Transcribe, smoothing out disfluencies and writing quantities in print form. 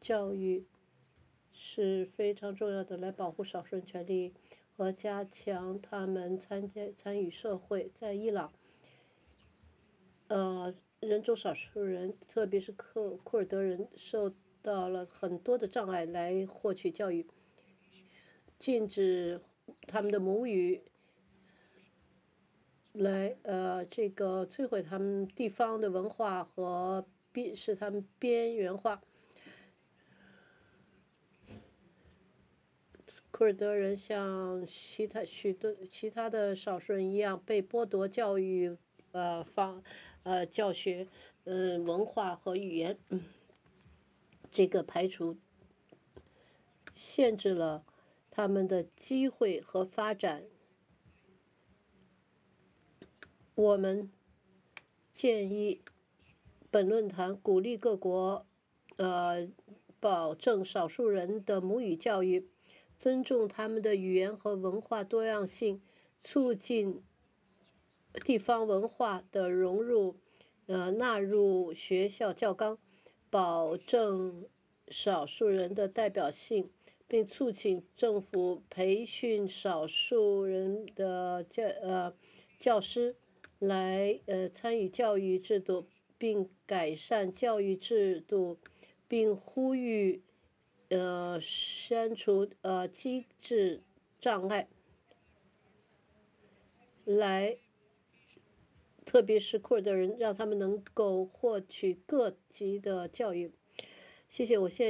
教育是非常重要的，来保护少数人权利和加强他们参与社会。在伊朗，人种少数人，特别是库尔德人，受到了很多的障碍来获取教育，禁止他们的母语，来这个摧毁他们地方的文化和使他们边缘化。库尔德人像许多其他的少数人一样，被剥夺教育、教学、文化和语言。这个排除限制了他们的机会和发展。我们建议本论坛鼓励各国保证少数人的母语教育，尊重他们的语言和文化多样性，促进地方文化的融入，纳入学校教纲，保证少数人的代表性，并促请政府培训少数人的教师来参与教育制度，并改善教育制度，并呼吁删除机制障碍，来特别是库尔德人，让他们能够获取各级的教育。谢谢，我现在